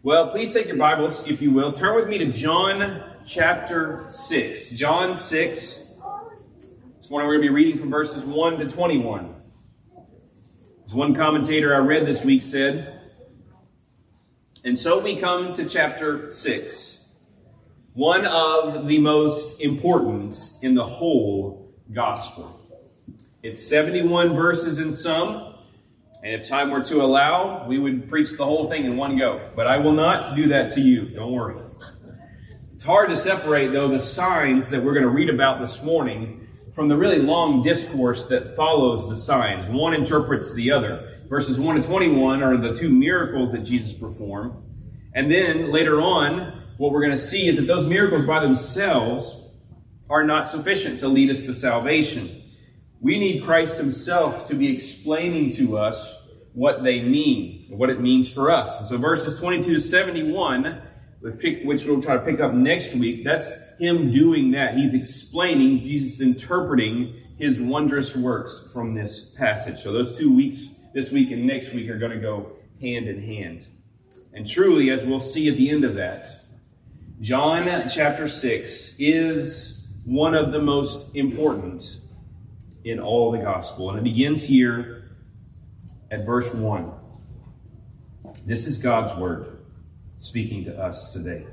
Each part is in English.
Well, please take your Bibles, if you will. Turn with me to John chapter 6. John 6. This morning we're going to be reading from verses 1 to 21. As one commentator I read this week said, and so we come to chapter 6, one of the most important in the whole gospel. It's 71 verses in sum. And if time were to allow, we would preach the whole thing in one go. But I will not do that to you. Don't worry. It's hard to separate, though, the signs that we're going to read about this morning from the really long discourse that follows the signs. One interprets the other. Verses 1 to 21 are the two miracles that Jesus performed. And then later on, what we're going to see is that those miracles by themselves are not sufficient to lead us to salvation. We need Christ himself to be explaining to us what they mean, what it means for us. And so verses 22 to 71, which we'll try to pick up next week, that's him doing that. He's explaining, Jesus interpreting his wondrous works from this passage. So those 2 weeks, this week and next week, are going to go hand in hand. And truly, as we'll see at the end of that, John chapter 6 is one of the most important in all the gospel. And it begins here at verse 1. This is God's word speaking to us today.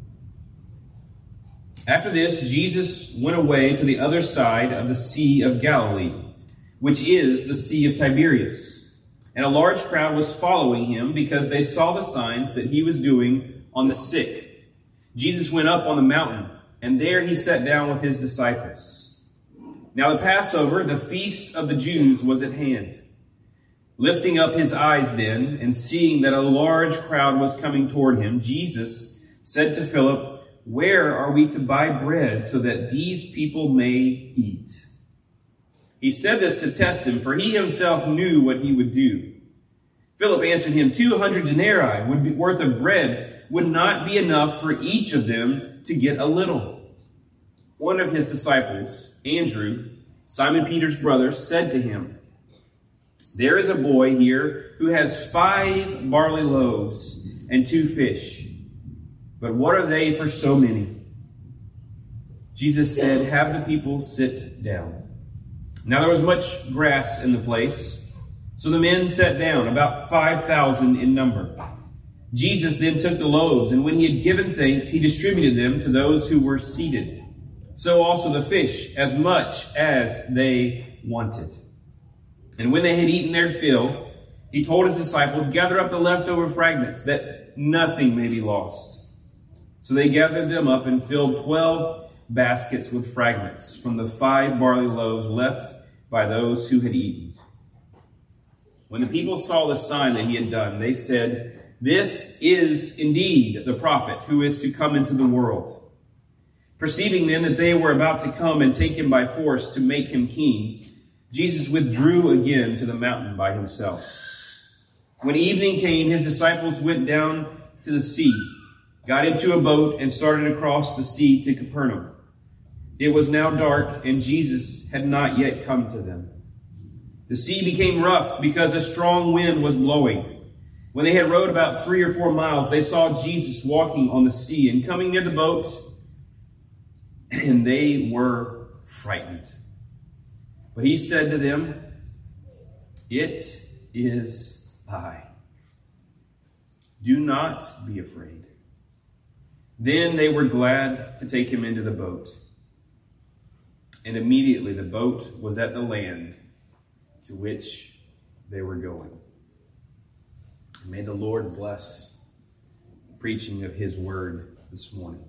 After this, Jesus went away to the other side of the Sea of Galilee, which is the Sea of Tiberias. And a large crowd was following him because they saw the signs that he was doing on the sick. Jesus went up on the mountain, and there he sat down with his disciples. Now the Passover, the feast of the Jews, was at hand. Lifting up his eyes then, and seeing that a large crowd was coming toward him, Jesus said to Philip, "Where are we to buy bread so that these people may eat?" He said this to test him, for he himself knew what he would do. Philip answered him, 200 denarii worth of bread would not be enough for each of them to get a little. One of his disciples, Andrew, Simon Peter's brother, said to him, "There is a boy here who has 5 barley loaves and 2 fish. But what are they for so many?" Jesus said, "Have the people sit down." Now there was much grass in the place, so the men sat down, about 5,000 in number. Jesus then took the loaves, and when he had given thanks, he distributed them to those who were seated. So also the fish, as much as they wanted. And when they had eaten their fill, he told his disciples, "Gather up the leftover fragments, that nothing may be lost." So they gathered them up and filled 12 baskets with fragments from the 5 barley loaves left by those who had eaten. When the people saw the sign that he had done, they said, "This is indeed the prophet who is to come into the world." Perceiving then that they were about to come and take him by force to make him king, Jesus withdrew again to the mountain by himself. When evening came, his disciples went down to the sea, got into a boat, and started across the sea to Capernaum. It was now dark, and Jesus had not yet come to them. The sea became rough because a strong wind was blowing. When they had rowed about 3 or 4 miles, they saw Jesus walking on the sea and coming near the boat, and they were frightened. But he said to them, "It is I. Do not be afraid." Then they were glad to take him into the boat. And immediately the boat was at the land to which they were going. And may the Lord bless the preaching of his word this morning.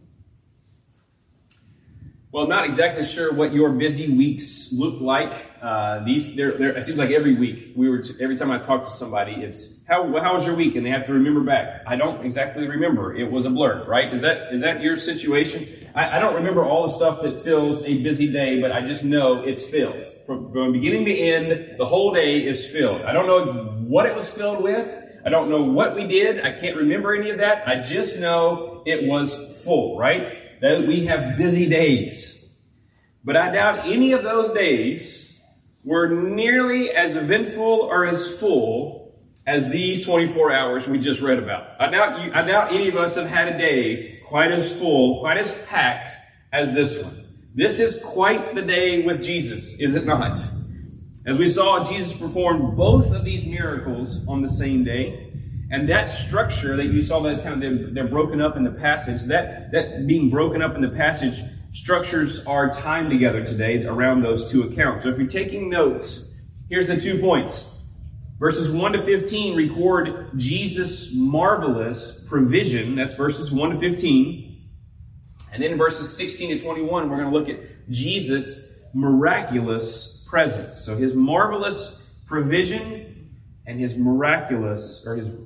Well, I'm not exactly sure what your busy weeks look like. It seems like every week, every time I talk to somebody, it's, how was your week? And they have to remember back. I don't exactly remember. It was a blur, right? Is that your situation? I don't remember all the stuff that fills a busy day, but I just know it's filled. From beginning to end, the whole day is filled. I don't know what it was filled with. I don't know what we did. I can't remember any of that. I just know it was full, right? That we have busy days. But I doubt any of those days were nearly as eventful or as full as these 24 hours we just read about. I doubt any of us have had a day quite as full, quite as packed as this one. This is quite the day with Jesus, is it not? As we saw, Jesus performed both of these miracles on the same day. And that structure that you saw, that kind of they're broken up in the passage, that being broken up in the passage structures our time together today around those two accounts. So if you're taking notes, here's the 2 points. Verses 1 to 15 record Jesus' marvelous provision. That's verses 1 to 15. And then in verses 16 to 21, we're going to look at Jesus' miraculous presence. So his marvelous provision and his miraculous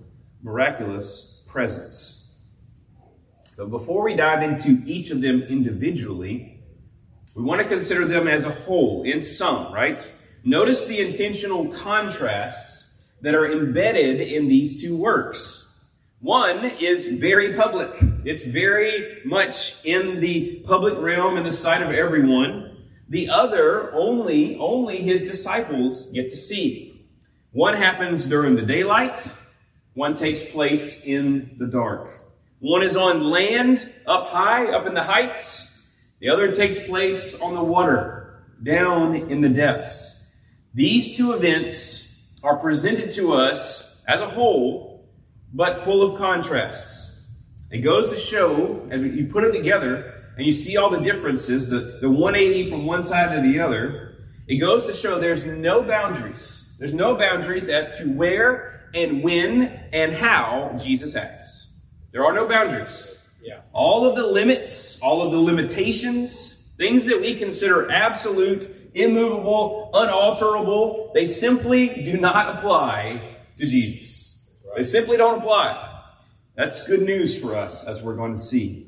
presence. But before we dive into each of them individually, we want to consider them as a whole, in sum, right? Notice the intentional contrasts that are embedded in these two works. One is very public. It's very much in the public realm in the sight of everyone. The other, only his disciples get to see. One happens during the daylight. One takes place in the dark. One is on land, up high, up in the heights. The other takes place on the water, down in the depths. These two events are presented to us as a whole, but full of contrasts. It goes to show, as you put it together, and you see all the differences, the 180 from one side to the other, it goes to show there's no boundaries. There's no boundaries as to where and when and how Jesus acts. There are no boundaries. Yeah. All of the limits, all of the limitations, things that we consider absolute, immovable, unalterable, they simply do not apply to Jesus. They simply don't apply. That's good news for us, as we're going to see.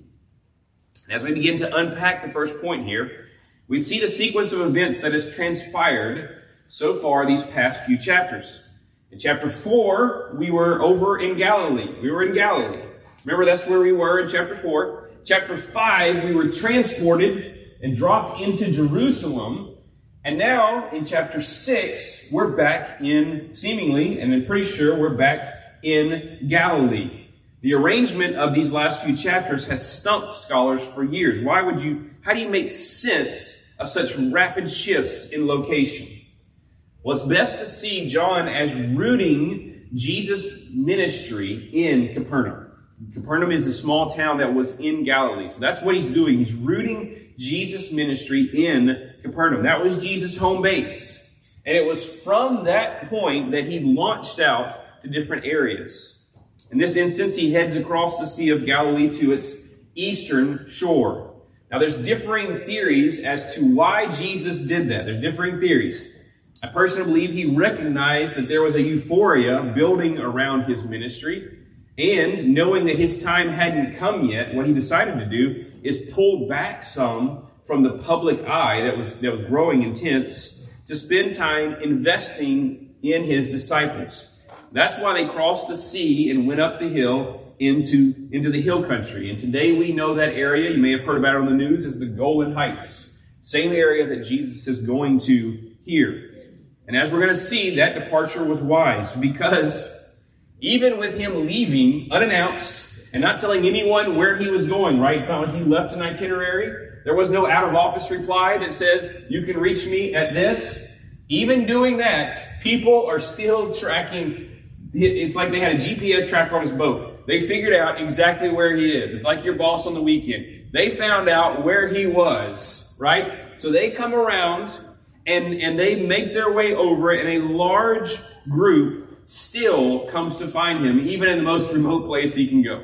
As we begin to unpack the first point here, we see the sequence of events that has transpired so far these past few chapters. In chapter 4, we were over in Galilee. We were in Galilee. Remember, that's where we were in chapter 4. Chapter 5, we were transported and dropped into Jerusalem. And now, in chapter 6, we're back in, seemingly, and I'm pretty sure we're back in Galilee. The arrangement of these last few chapters has stumped scholars for years. How do you make sense of such rapid shifts in location? Well, it's best to see John as rooting Jesus' ministry in Capernaum. Capernaum is a small town that was in Galilee. So that's what he's doing. He's rooting Jesus' ministry in Capernaum. That was Jesus' home base. And it was from that point that he launched out to different areas. In this instance, he heads across the Sea of Galilee to its eastern shore. Now, there's differing theories as to why Jesus did that. There's differing theories. I personally believe he recognized that there was a euphoria building around his ministry. And knowing that his time hadn't come yet, what he decided to do is pull back some from the public eye that was growing intense to spend time investing in his disciples. That's why they crossed the sea and went up the hill into the hill country. And today we know that area, you may have heard about it on the news, as the Golan Heights. Same area that Jesus is going to here. And as we're going to see, that departure was wise, because even with him leaving unannounced and not telling anyone where he was going, right? It's not like he left an itinerary. There was no out-of-office reply that says, you can reach me at this. Even doing that, people are still tracking. It's like they had a GPS tracker on his boat. They figured out exactly where he is. It's like your boss on the weekend. They found out where he was, right? So they come around and they make their way over, and a large group still comes to find him, even in the most remote place he can go.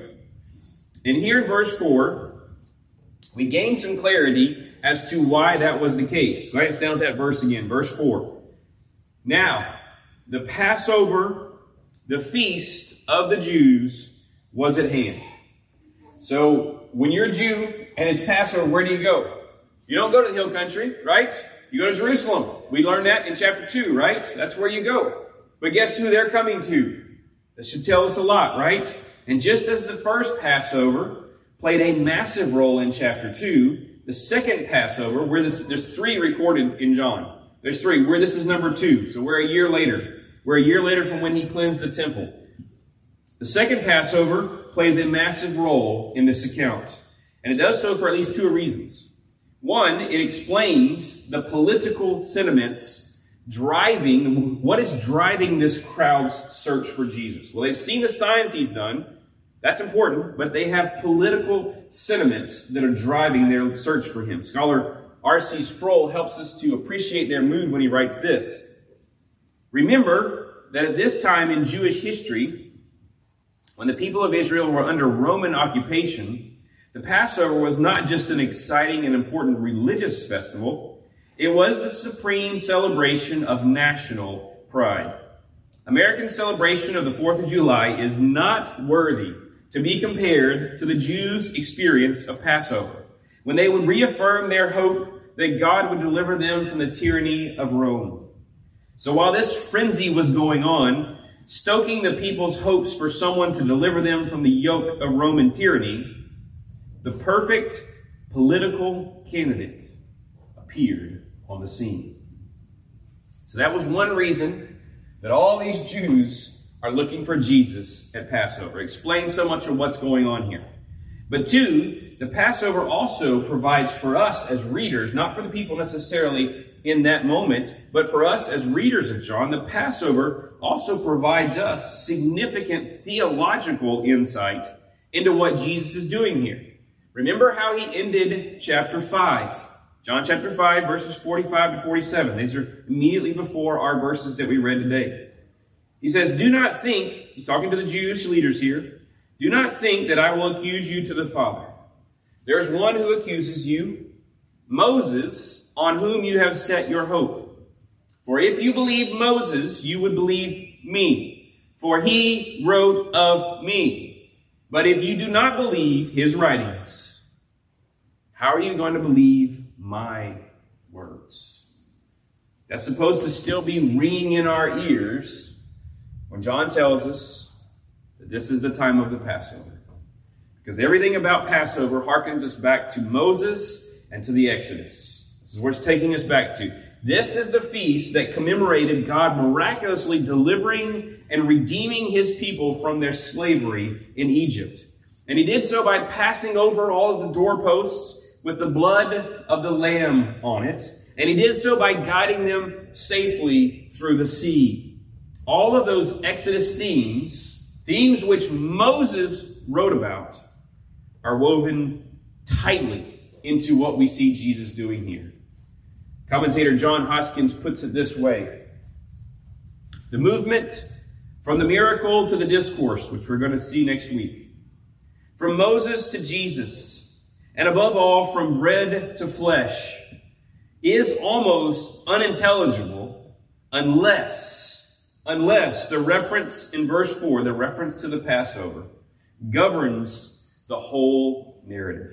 And here in verse 4, we gain some clarity as to why that was the case. Write down that verse again, verse 4. Now, the Passover, the feast of the Jews, was at hand. So, when you're a Jew and it's Passover, where do you go? You don't go to the hill country, right? You go to Jerusalem. We learned that in chapter 2, right? That's where you go. But guess who they're coming to? That should tell us a lot, right? And just as the first Passover played a massive role in chapter 2, the second Passover, there's 3 recorded in John. There's 3, where this is number 2. So we're a year later. We're a year later from when he cleansed the temple. The second Passover plays a massive role in this account, and it does so for at least two reasons. One, it explains the political sentiments what is driving this crowd's search for Jesus. Well, they've seen the signs he's done. That's important, but they have political sentiments that are driving their search for him. Scholar R.C. Sproul helps us to appreciate their mood when he writes this. Remember that at this time in Jewish history, when the people of Israel were under Roman occupation, the Passover was not just an exciting and important religious festival. It was the supreme celebration of national pride. American celebration of the 4th of July is not worthy to be compared to the Jews' experience of Passover, when they would reaffirm their hope that God would deliver them from the tyranny of Rome. So while this frenzy was going on, stoking the people's hopes for someone to deliver them from the yoke of Roman tyranny, the perfect political candidate appeared on the scene. So that was one reason that all these Jews are looking for Jesus at Passover. It explains so much of what's going on here. But two, the Passover also provides for us as readers, not for the people necessarily in that moment, but for us as readers of John, the Passover also provides us significant theological insight into what Jesus is doing here. Remember how he ended chapter 5. John chapter 5, verses 45 to 47. These are immediately before our verses that we read today. He says, do not think, he's talking to the Jewish leaders here, do not think that I will accuse you to the Father. There is one who accuses you, Moses, on whom you have set your hope. For if you believe Moses, you would believe me, for he wrote of me. But if you do not believe his writings, how are you going to believe my words? That's supposed to still be ringing in our ears when John tells us that this is the time of the Passover. Because everything about Passover harkens us back to Moses and to the Exodus. This is where it's taking us back to. This is the feast that commemorated God miraculously delivering and redeeming his people from their slavery in Egypt. And he did so by passing over all of the doorposts with the blood of the Lamb on it. And he did so by guiding them safely through the sea. All of those Exodus themes which Moses wrote about, are woven tightly into what we see Jesus doing here. Commentator John Hoskins puts it this way. The movement from the miracle to the discourse, which we're going to see next week, from Moses to Jesus, and above all, from bread to flesh, is almost unintelligible unless the reference in verse 4, the reference to the Passover, governs the whole narrative.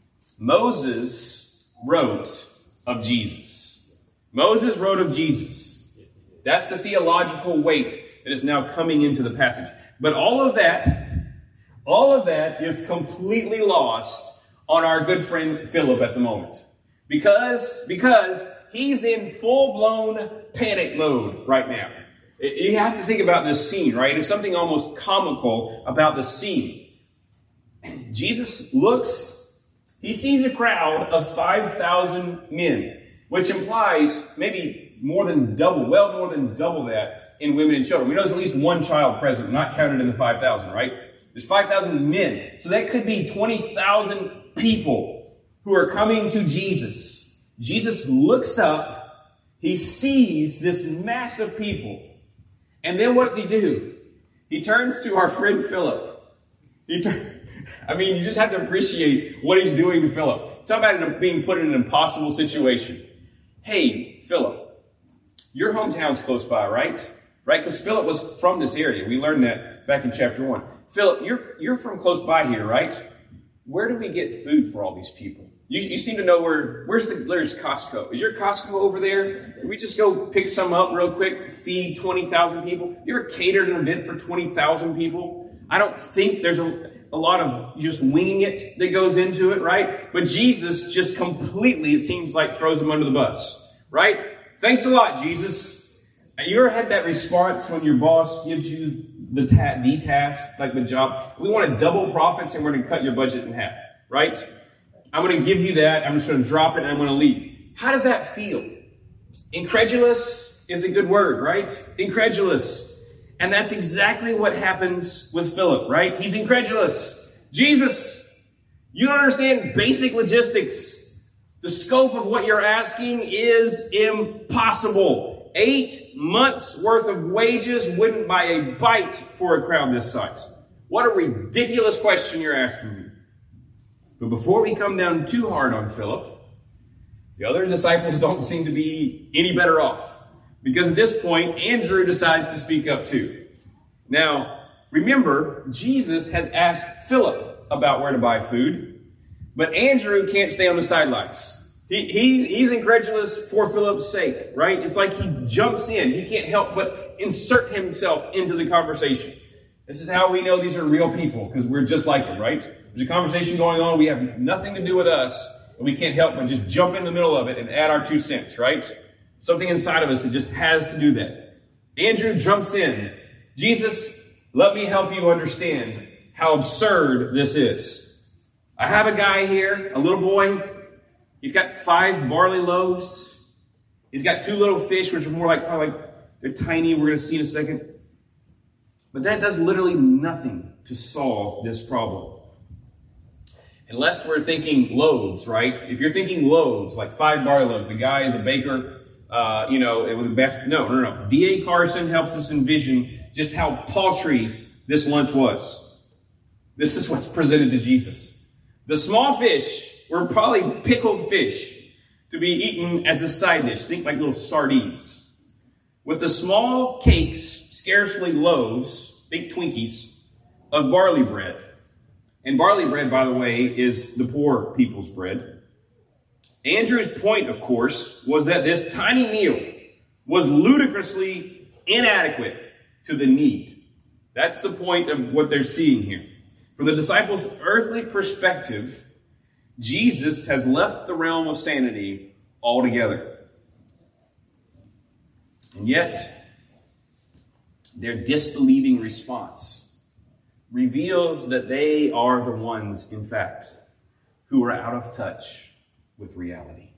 Moses wrote of Jesus. Moses wrote of Jesus. That's the theological weight that is now coming into the passage. But all of that is completely lost on our good friend Philip at the moment. Because he's in full-blown panic mode right now. You have to think about this scene, right? There's something almost comical about the scene. Jesus he sees a crowd of 5,000 men, which implies maybe well more than double that in women and children. We know there's at least one child present, not counted in the 5,000, right? There's 5,000 men. So that could be 20,000 people who are coming to Jesus. Jesus looks up. He sees this mass of people. And then what does he do? He turns to our friend Philip. You just have to appreciate what he's doing to Philip. Talk about being put in an impossible situation. Hey, Philip, your hometown's close by, right? Right? Because Philip was from this area. We learned that back in chapter 1. Philip, you're from close by here, right? Where do we get food for all these people? You seem to know where's Costco? Is your Costco over there? Can we just go pick some up real quick to feed 20,000 people? You ever catered an event for 20,000 people? I don't think there's a lot of just winging it that goes into it, right? But Jesus just completely, it seems like, throws him under the bus, right? Thanks a lot, Jesus. You ever had that response when your boss gives you the task, like the job? We want to double profits and we're going to cut your budget in half, right? I'm going to give you that. I'm just going to drop it and I'm going to leave. How does that feel? Incredulous is a good word, right? Incredulous. And that's exactly what happens with Philip, right? He's incredulous. Jesus, you don't understand basic logistics. The scope of what you're asking is impossible. 8 months worth of wages wouldn't buy a bite for a crowd this size. What a ridiculous question you're asking me. But before we come down too hard on Philip, the other disciples don't seem to be any better off. Because at this point, Andrew decides to speak up too. Now, remember, Jesus has asked Philip about where to buy food, but Andrew can't stay on the sidelines. He's incredulous for Philip's sake, right? It's like he jumps in. He can't help but insert himself into the conversation. This is how we know these are real people, because we're just like them, right? There's a conversation going on. We have nothing to do with us, and we can't help but just jump in the middle of it and add our 2 cents, right? Something inside of us that just has to do that. Andrew jumps in. Jesus, let me help you understand how absurd this is. I have a guy here, a little boy. He's got 5 barley loaves. He's got 2 little fish, which are more like they're tiny. We're going to see in a second. But that does literally nothing to solve this problem. Unless we're thinking loaves, right? If you're thinking loaves, like 5 barley loaves, the guy is a baker, with a basket. No. D.A. Carson helps us envision just how paltry this lunch was. This is what's presented to Jesus. The small fish were probably pickled fish to be eaten as a side dish. Think like little sardines. With the small cakes, scarcely loaves, think Twinkies, of barley bread. And barley bread, by the way, is the poor people's bread. Andrew's point, of course, was that this tiny meal was ludicrously inadequate to the need. That's the point of what they're seeing here. From the disciples' earthly perspective, Jesus has left the realm of sanity altogether. And yet, their disbelieving response reveals that they are the ones, in fact, who are out of touch with reality.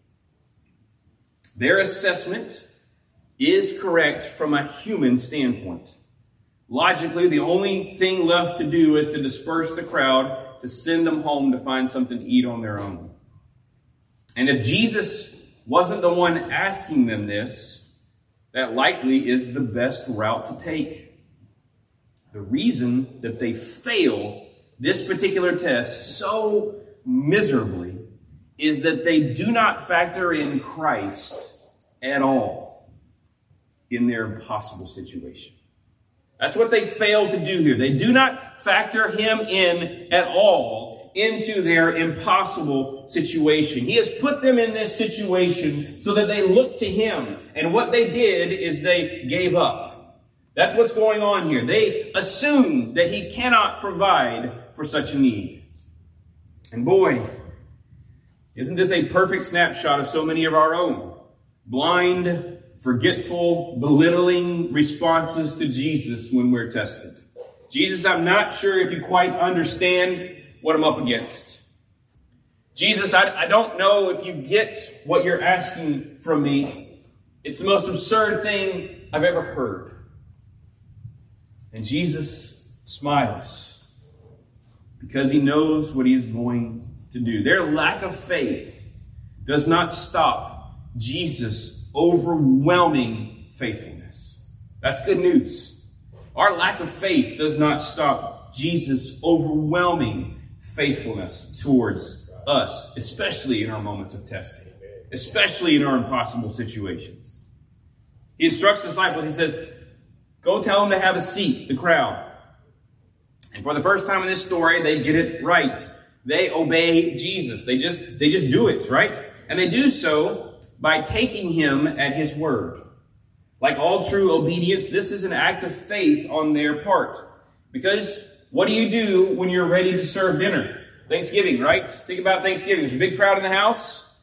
Their assessment is correct from a human standpoint. Logically, the only thing left to do is to disperse the crowd, to send them home to find something to eat on their own. And if Jesus wasn't the one asking them this, that likely is the best route to take. The reason that they fail this particular test so miserably is that they do not factor in Christ at all in their impossible situation. That's what they fail to do here. They do not factor him in at all into their impossible situation. He has put them in this situation so that they look to him. And what they did is they gave up. That's what's going on here. They assume that he cannot provide for such a need. And boy, isn't this a perfect snapshot of so many of our own blind, forgetful, belittling responses to Jesus when we're tested? Jesus, I'm not sure if you quite understand what I'm up against. Jesus, I don't know if you get what you're asking from me. It's the most absurd thing I've ever heard. And Jesus smiles because he knows what he is going to do. Their lack of faith does not stop Jesus' overwhelming faithfulness. That's good news. Our lack of faith does not stop Jesus' overwhelming faithfulness towards us, especially in our moments of testing, especially in our impossible situations. He instructs the disciples, he says, go tell them to have a seat, the crowd. And for the first time in this story, they get it right. They obey Jesus. They just do it, right? And they do so by taking him at his word. Like all true obedience, this is an act of faith on their part. Because what do you do when you're ready to serve dinner? Thanksgiving, right? Think about Thanksgiving. There's a big crowd in the house.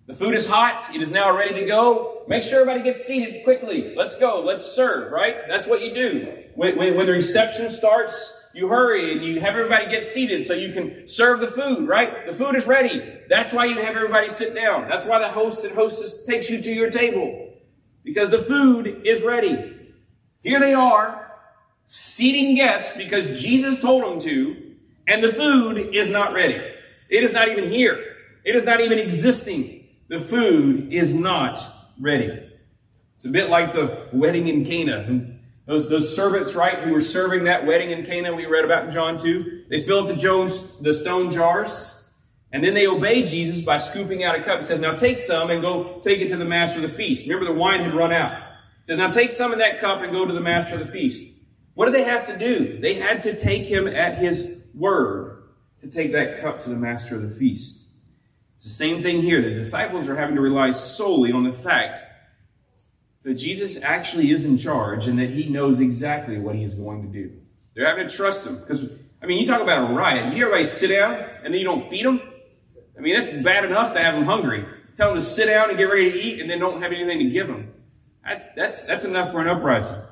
The food is hot. It is now ready to go. Make sure everybody gets seated quickly. Let's go. Let's serve, right? That's what you do. When the reception starts, you hurry and you have everybody get seated so you can serve the food, right? The food is ready. That's why you have everybody sit down. That's why the host and hostess takes you to your table. Because the food is ready. Here they are, seating guests because Jesus told them to, and the food is not ready. It is not even here. It is not even existing. The food is not ready. It's a bit like the wedding in Cana. Those servants, right, who were serving that wedding in Cana we read about in John 2, they fill up the stone jars, and then they obey Jesus by scooping out a cup. It says, now take some and go take it to the master of the feast. Remember, the wine had run out. It says, now take some of that cup and go to the master of the feast. What did they have to do? They had to take him at his word to take that cup to the master of the feast. It's the same thing here. The disciples are having to rely solely on the fact that Jesus actually is in charge and that he knows exactly what he is going to do. They're having to trust him. Because, you talk about a riot. You hear everybody sit down and then you don't feed them? That's bad enough to have them hungry. Tell them to sit down and get ready to eat and then don't have anything to give them. That's enough for an uprising.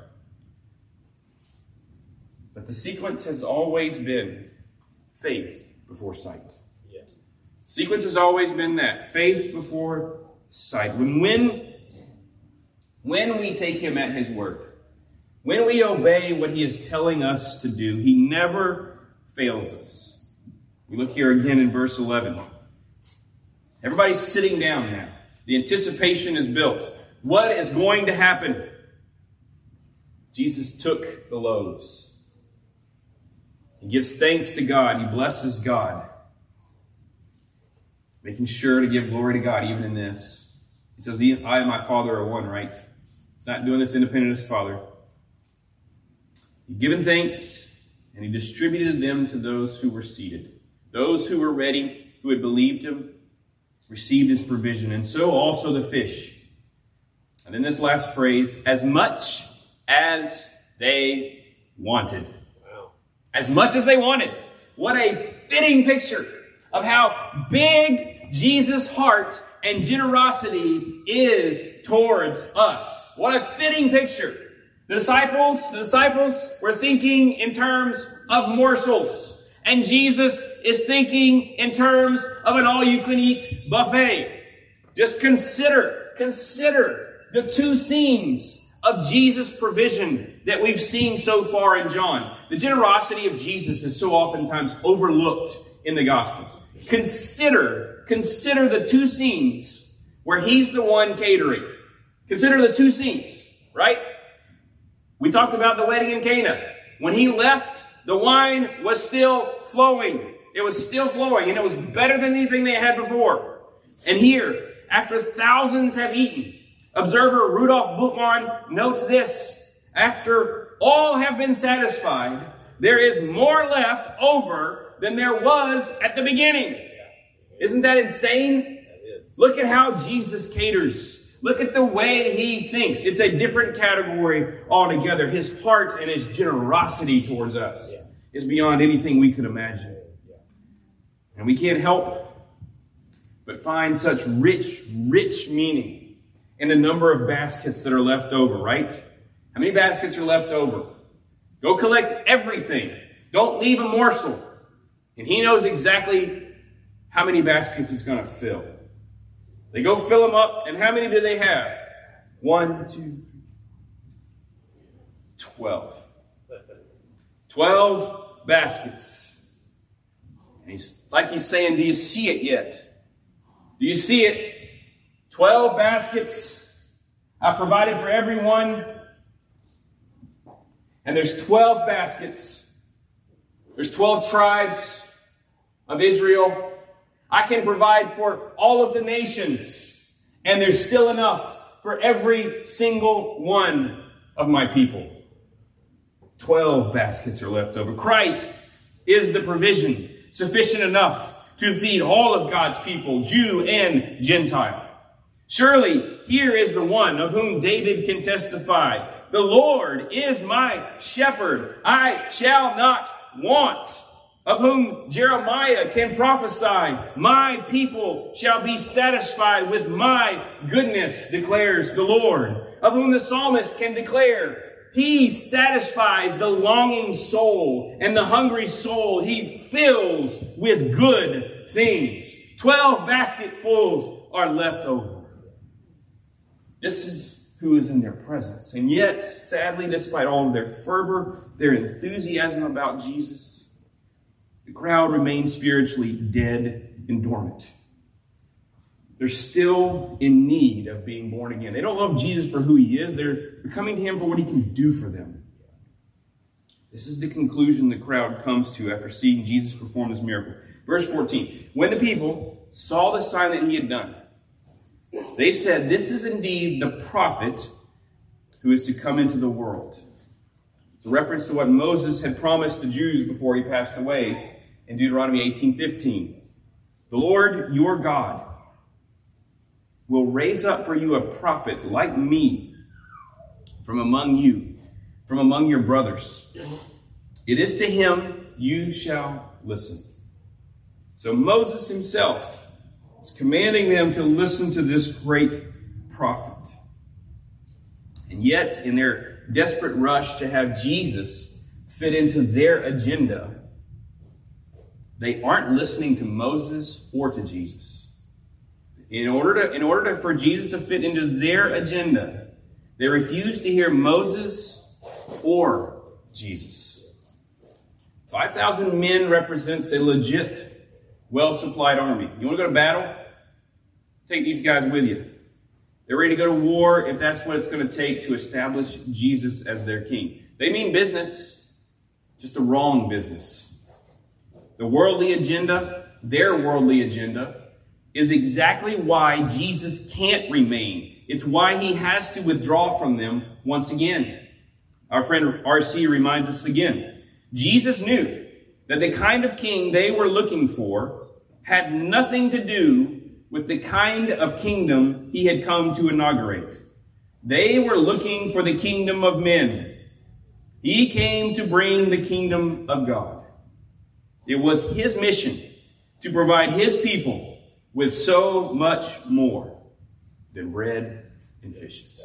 But the sequence has always been faith before sight. Sequence has always been that. Faith before sight. When we take him at his word, when we obey what he is telling us to do, he never fails us. We look here again in verse 11. Everybody's sitting down now. The anticipation is built. What is going to happen? Jesus took the loaves. He gives thanks to God. He blesses God. Making sure to give glory to God even in this. He says, I and my Father are one, right? He's not doing this independent of his Father. He given thanks, and he distributed them to those who were seated. Those who were ready, who had believed him, received his provision, and so also the fish. And then this last phrase, as much as they wanted. Wow. As much as they wanted. What a fitting picture of how big Jesus' heart and generosity is towards us. What a fitting picture. The disciples were thinking in terms of morsels, and Jesus is thinking in terms of an all-you-can-eat buffet. Just consider the two scenes of Jesus' provision that we've seen so far in John. The generosity of Jesus is so oftentimes overlooked in the Gospels. Consider the two scenes where he's the one catering. Consider the two scenes, right? We talked about the wedding in Cana. When he left, the wine was still flowing. It was still flowing, and it was better than anything they had before. And here, after thousands have eaten, observer Rudolf Buchmann notes this: after all have been satisfied, there is more left over than there was at the beginning. Isn't that insane? Look at how Jesus caters. Look at the way he thinks. It's a different category altogether. His heart and his generosity towards us is beyond anything we could imagine. And we can't help but find such rich meaning in the number of baskets that are left over, right? How many baskets are left over? Go collect everything. Don't leave a morsel. And he knows exactly how many baskets he's going to fill. They go fill them up, and how many do they have? 1, 2, 3, 12. 12 baskets. And he's saying, do you see it yet? Do you see it? 12 baskets I provided for everyone. And there's 12 baskets. There's 12 tribes of Israel. I can provide for all of the nations. And there's still enough for every single one of my people. 12 baskets are left over. Christ is the provision sufficient enough to feed all of God's people, Jew and Gentile. Surely here is the one of whom David can testify. The Lord is my shepherd. I shall not want. of whom Jeremiah can prophesy, my people shall be satisfied with my goodness, declares the Lord, of whom the psalmist can declare, he satisfies the longing soul and the hungry soul he fills with good things. 12 basketfuls are left over. This is who is in their presence. And yet, sadly, despite all of their fervor, their enthusiasm about Jesus, the crowd remains spiritually dead and dormant. They're still in need of being born again. They don't love Jesus for who he is. They're coming to him for what he can do for them. This is the conclusion the crowd comes to after seeing Jesus perform this miracle. Verse 14, when the people saw the sign that he had done, they said, this is indeed the prophet who is to come into the world. It's a reference to what Moses had promised the Jews before he passed away in Deuteronomy 18:15. The Lord your God will raise up for you a prophet like me from among you, from among your brothers. It is to him you shall listen. So Moses himself is commanding them to listen to this great prophet. And yet, in their desperate rush to have Jesus fit into their agenda, they aren't listening to Moses or to Jesus. In order for Jesus to fit into their agenda, they refuse to hear Moses or Jesus. 5,000 men represents a legit, well-supplied army. You want to go to battle? Take these guys with you. They're ready to go to war if that's what it's going to take to establish Jesus as their king. They mean business, just a wrong business. The worldly agenda, their worldly agenda, is exactly why Jesus can't remain. It's why he has to withdraw from them once again. Our friend R.C. reminds us again. Jesus knew that the kind of king they were looking for had nothing to do with the kind of kingdom he had come to inaugurate. They were looking for the kingdom of men. He came to bring the kingdom of God. It was his mission to provide his people with so much more than bread and fishes.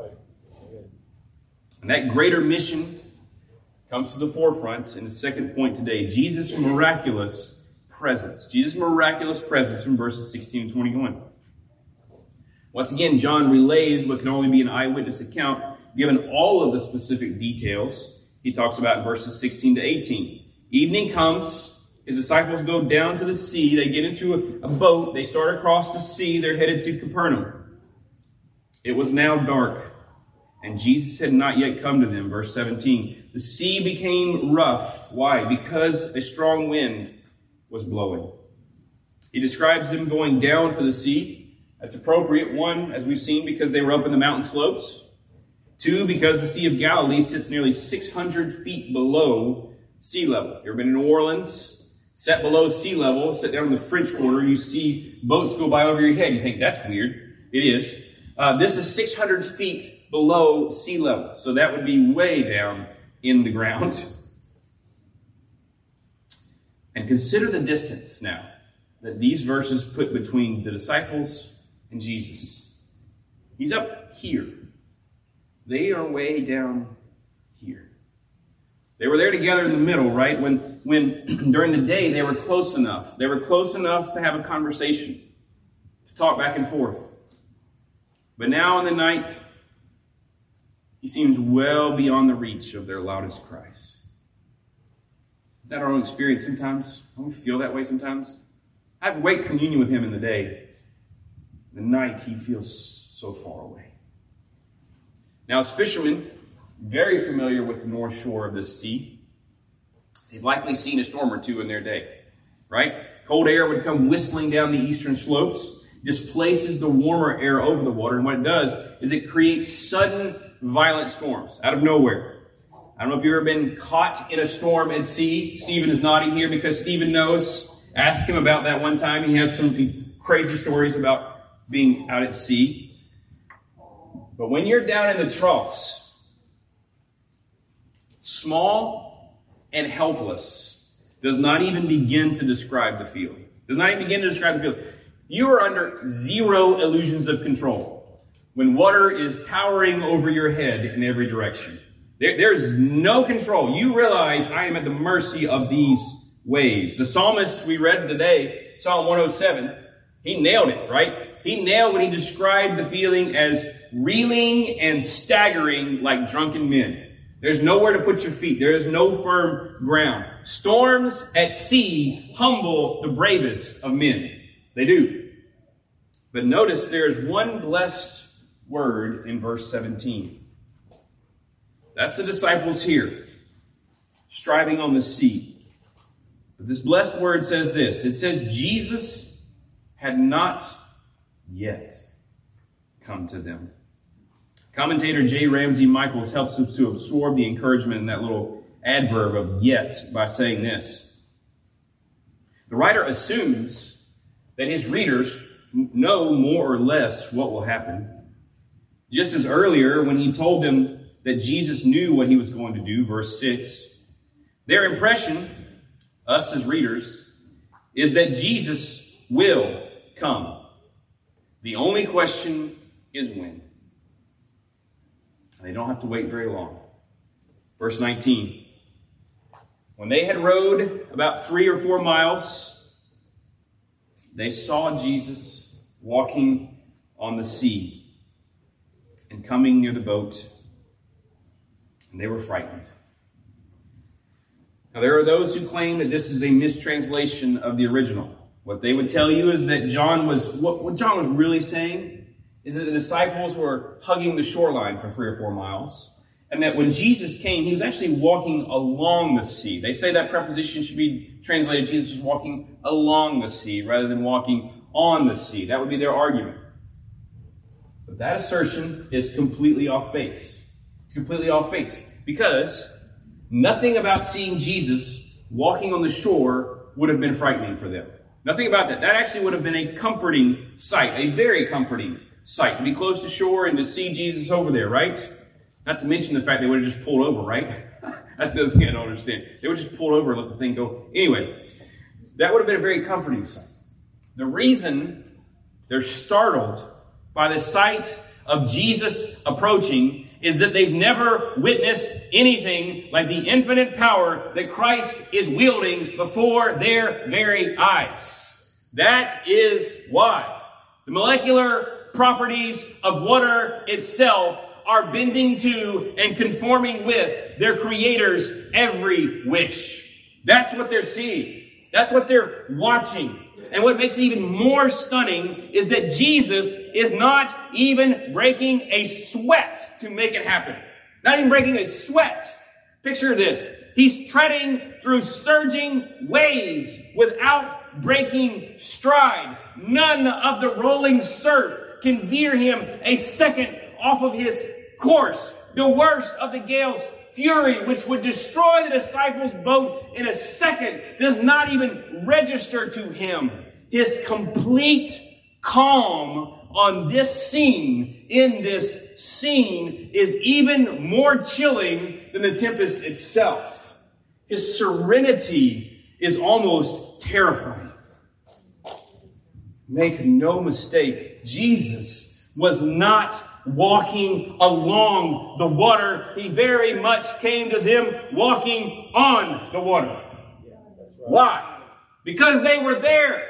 And that greater mission comes to the forefront in the second point today. Jesus' miraculous presence. Jesus' miraculous presence from verses 16 and 21. Once again, John relays what can only be an eyewitness account, given all of the specific details he talks about in verses 16 to 18. Evening comes. His disciples go down to the sea. They get into a boat. They start across the sea. They're headed to Capernaum. It was now dark, and Jesus had not yet come to them. Verse 17. The sea became rough. Why? Because a strong wind was blowing. He describes them going down to the sea. That's appropriate. One, as we've seen, because they were up in the mountain slopes. Two, because the Sea of Galilee sits nearly 600 feet below sea level. You ever been to New Orleans? Set below sea level, sit down in the French Quarter, you see boats go by over your head. You think, that's weird. It is. This is 600 feet below sea level. So that would be way down in the ground. And consider the distance now that these verses put between the disciples and Jesus. He's up here. They are way down here. They were there together in the middle, right? When during the day they were close enough. They were close enough to have a conversation, to talk back and forth. But now in the night, he seems well beyond the reach of their loudest cries. Isn't that our own experience sometimes? Don't we feel that way sometimes? I have great communion with him in the day. In the night, he feels so far away. Now, as fishermen, very familiar with the north shore of this sea, they've likely seen a storm or two in their day, right? Cold air would come whistling down the eastern slopes, displaces the warmer air over the water, and what it does is it creates sudden, violent storms out of nowhere. I don't know if you've ever been caught in a storm at sea. Stephen is nodding here because Stephen knows. Ask him about that one time. He has some crazy stories about being out at sea. But when you're down in the troughs, small and helpless, does not even begin to describe the feeling. Does not even begin to describe the feeling. You are under zero illusions of control when water is towering over your head in every direction. There's no control. You realize I am at the mercy of these waves. The psalmist we read today, Psalm 107, he nailed it, right? He nailed when he described the feeling as reeling and staggering like drunken men. There's nowhere to put your feet. There is no firm ground. Storms at sea humble the bravest of men. They do. But notice there is one blessed word in verse 17. That's the disciples here, striving on the sea. But this blessed word says this. It says Jesus had not yet come to them. Commentator J. Ramsey Michaels helps us to absorb the encouragement in that little adverb of yet by saying this. The writer assumes that his readers know more or less what will happen. Just as earlier when he told them that Jesus knew what he was going to do, verse 6, their impression, us as readers, is that Jesus will come. The only question is when. And they don't have to wait very long. Verse 19. When they had rowed about 3 or 4 miles, they saw Jesus walking on the sea and coming near the boat, and they were frightened. Now, there are those who claim that this is a mistranslation of the original. What they would tell you is that what John was really saying is that the disciples were hugging the shoreline for 3 or 4 miles, and that when Jesus came, he was actually walking along the sea. They say that preposition should be translated, Jesus was walking along the sea rather than walking on the sea. That would be their argument. But that assertion is completely off base. It's completely off base because nothing about seeing Jesus walking on the shore would have been frightening for them. Nothing about that. That actually would have been a comforting sight, a very comforting sight, to be close to shore and to see Jesus over there, right? Not to mention the fact they would have just pulled over, right? That's the other thing I don't understand. They would just pull over and let the thing go. Anyway, that would have been a very comforting sight. The reason they're startled by the sight of Jesus approaching is that they've never witnessed anything like the infinite power that Christ is wielding before their very eyes. That is why. The molecular properties of water itself are bending to and conforming with their Creator's every wish. That's what they're seeing. That's what they're watching. And what makes it even more stunning is that Jesus is not even breaking a sweat to make it happen. Not even breaking a sweat. Picture this. He's treading through surging waves without breaking stride. None of the rolling surf can veer him a second off of his course. The worst of the gale's fury, which would destroy the disciples' boat in a second, does not even register to him. His complete calm on this scene, in this scene, is even more chilling than the tempest itself. His serenity is almost terrifying. Make no mistake, Jesus was not walking along the water. He very much came to them walking on the water. Why? Because they were there.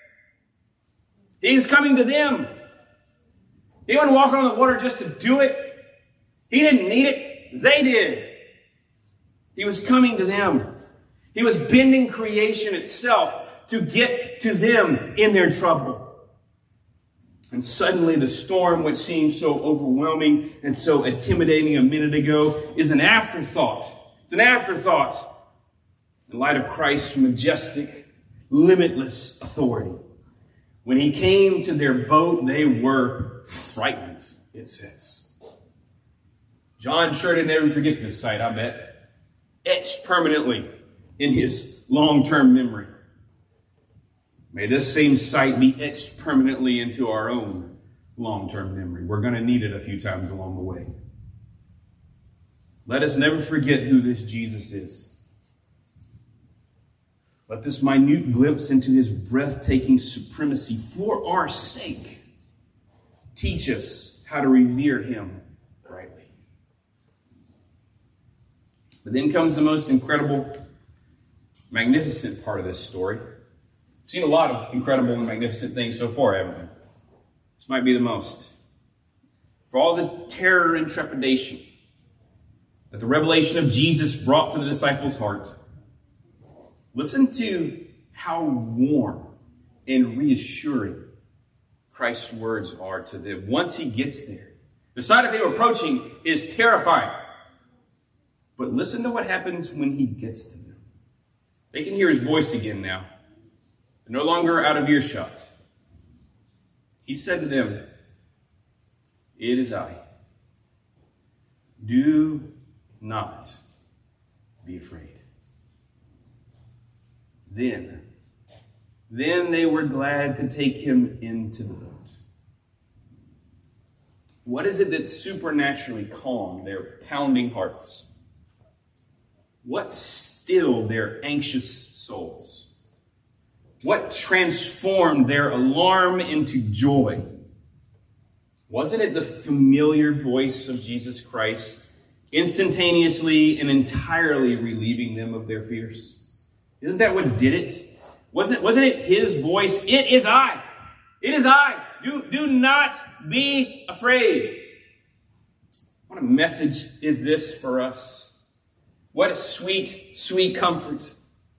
He's coming to them. He wasn't walking on the water just to do it. He didn't need it. They did. He was coming to them. He was bending creation itself to get to them in their trouble. And suddenly the storm, which seemed so overwhelming and so intimidating a minute ago, is an afterthought. It's an afterthought in light of Christ's majestic, limitless authority. When he came to their boat, they were frightened, it says. John sure didn't ever forget this sight, I bet. Etched permanently in his long-term memory. May this same sight be etched permanently into our own long-term memory. We're going to need it a few times along the way. Let us never forget who this Jesus is. Let this minute glimpse into his breathtaking supremacy for our sake teach us how to revere him rightly. But then comes the most incredible, magnificent part of this story. We've seen a lot of incredible and magnificent things so far, haven't we? This might be the most. For all the terror and trepidation that the revelation of Jesus brought to the disciples' heart, listen to how warm and reassuring Christ's words are to them once he gets there. The sight of him approaching is terrifying. But listen to what happens when he gets to them. They can hear his voice again now. They're no longer out of earshot. He said to them, "It is I. Do not be afraid." Then they were glad to take him into the boat. What is it that supernaturally calmed their pounding hearts? What stilled their anxious souls? What transformed their alarm into joy? Wasn't it the familiar voice of Jesus Christ, instantaneously and entirely relieving them of their fears? Isn't that what did it? Wasn't it his voice? It is I. It is I. Do not be afraid. What a message is this for us? What a sweet, sweet comfort.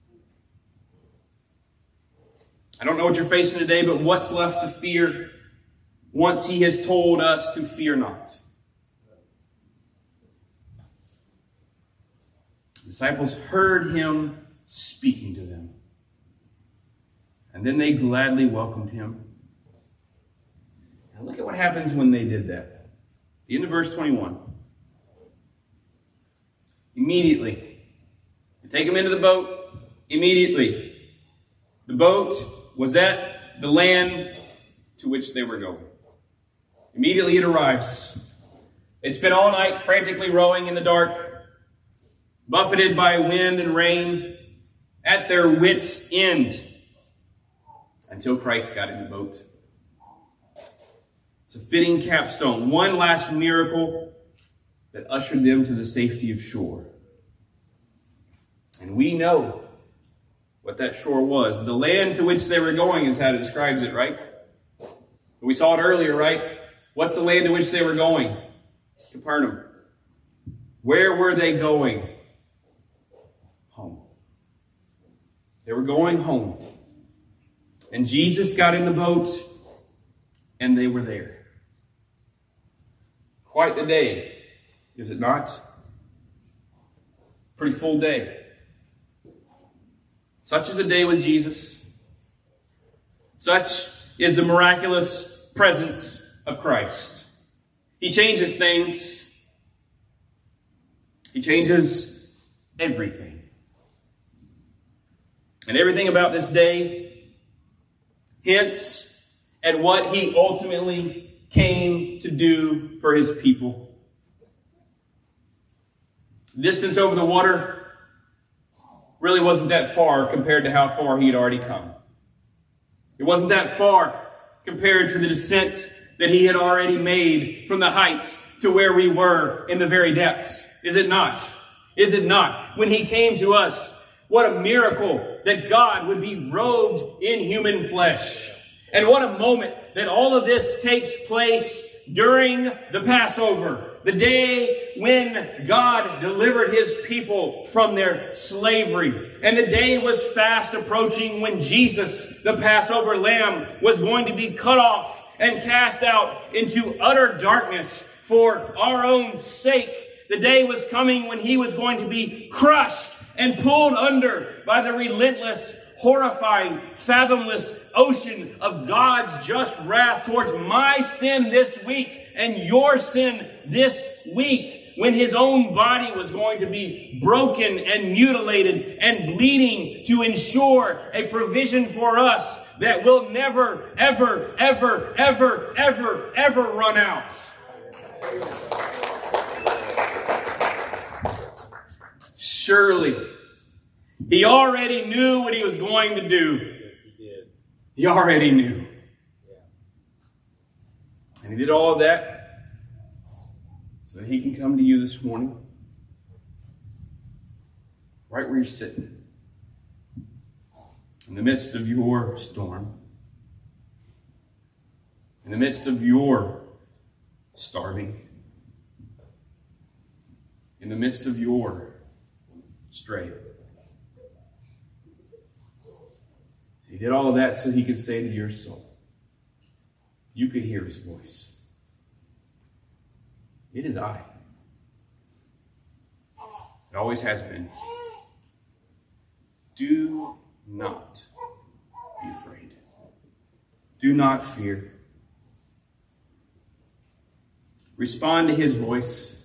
I don't know what you're facing today, but what's left to fear once he has told us to fear not? The disciples heard him speaking to them. And then they gladly welcomed him. And look at what happens when they did that. The end of verse 21. Immediately. They take him into the boat. Immediately. The boat was at the land to which they were going. Immediately it arrives. They'd spent all night frantically rowing in the dark, buffeted by wind and rain, at their wits' end, until Christ got in the boat. It's a fitting capstone, one last miracle that ushered them to the safety of shore. And we know what that shore was. The land to which they were going is how it describes it, right? We saw it earlier, right? What's the land to which they were going? Capernaum. Where were they going? Home. They were going home. And Jesus got in the boat, and they were there. Quite the day, is it not? Pretty full day. Such is a day with Jesus. Such is the miraculous presence of Christ. He changes things. He changes everything. And everything about this day hints at what he ultimately came to do for his people. The distance over the water really wasn't that far compared to how far he had already come. It wasn't that far compared to the descent that he had already made from the heights to where we were in the very depths. Is it not? Is it not? When he came to us, what a miracle that God would be robed in human flesh. And what a moment that all of this takes place during the Passover. The day when God delivered his people from their slavery. And the day was fast approaching when Jesus, the Passover lamb, was going to be cut off and cast out into utter darkness for our own sake. The day was coming when he was going to be crushed and pulled under by the relentless, horrifying, fathomless ocean of God's just wrath towards my sin this week and your sin this week, when his own body was going to be broken and mutilated and bleeding to ensure a provision for us that will never, ever, ever, ever, ever, ever run out. Surely He already knew what he was going to do. Yes, he did. He already knew. Yeah. And he did all of that so that he can come to you this morning, right where you're sitting, in the midst of your storm, in the midst of your starving, in the midst of your stray. He did all of that so he could say to your soul, you could hear his voice. It is I. It always has been. Do not be afraid. Do not fear. Respond to his voice.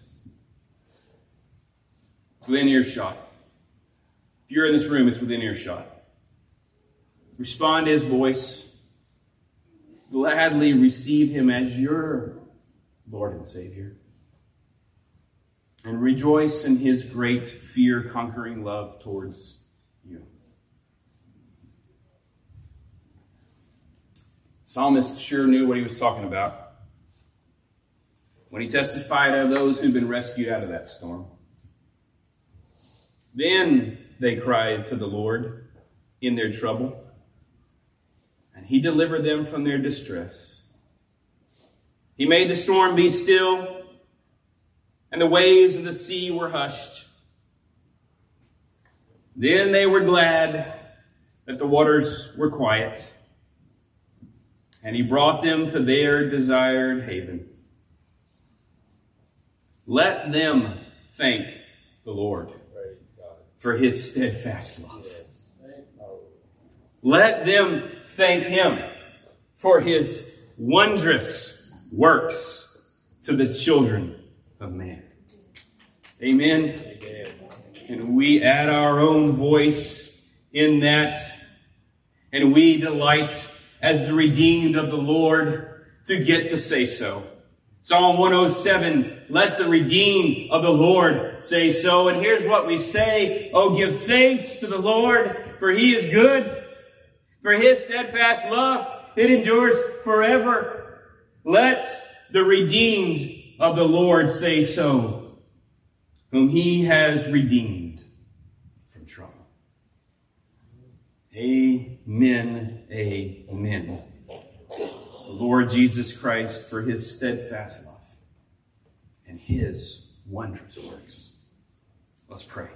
It's within earshot. If you're in this room, it's within earshot. Respond to his voice. Gladly receive him as your Lord and Savior. And rejoice in his great fear-conquering love towards you. Psalmist sure knew what he was talking about when he testified of those who've been rescued out of that storm. Then they cried to the Lord in their trouble, and he delivered them from their distress. He made the storm be still, and the waves of the sea were hushed. Then they were glad that the waters were quiet, and he brought them to their desired haven. Let them thank the Lord for his steadfast love. Let them thank him for his wondrous works to the children of man. Amen. Amen. And we add our own voice in that, and we delight as the redeemed of the Lord to get to say so. Psalm 107, let the redeemed of the Lord say so. And here's what we say. Oh, give thanks to the Lord, for he is good. For his steadfast love, it endures forever. Let the redeemed of the Lord say so, whom he has redeemed from trouble. Amen, amen. The Lord Jesus Christ for his steadfast love and his wondrous works. Let's pray.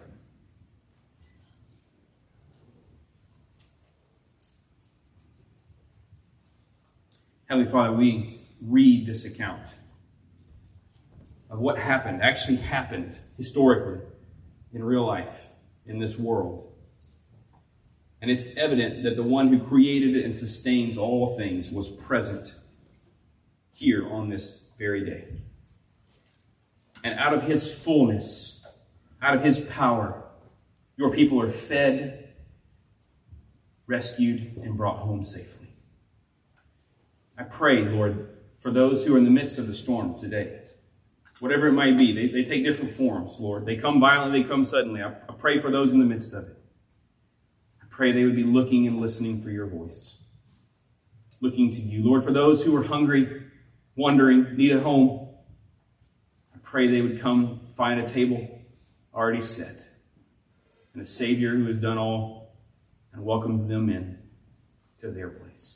Heavenly Father, we read this account of what actually happened historically in real life in this world. And it's evident that the one who created and sustains all things was present here on this very day. And out of his fullness, out of his power, your people are fed, rescued, and brought home safely. I pray, Lord, for those who are in the midst of the storm today, whatever it might be. They take different forms, Lord. They come violently, they come suddenly. I pray for those in the midst of it. I pray they would be looking and listening for your voice, looking to you. Lord, for those who are hungry, wandering, need a home, I pray they would come find a table already set and a Savior who has done all and welcomes them in to their place.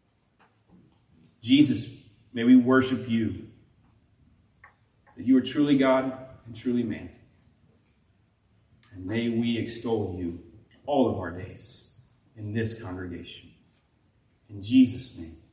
Jesus, may we worship you, that you are truly God and truly man. And may we extol you all of our days in this congregation. In Jesus' name.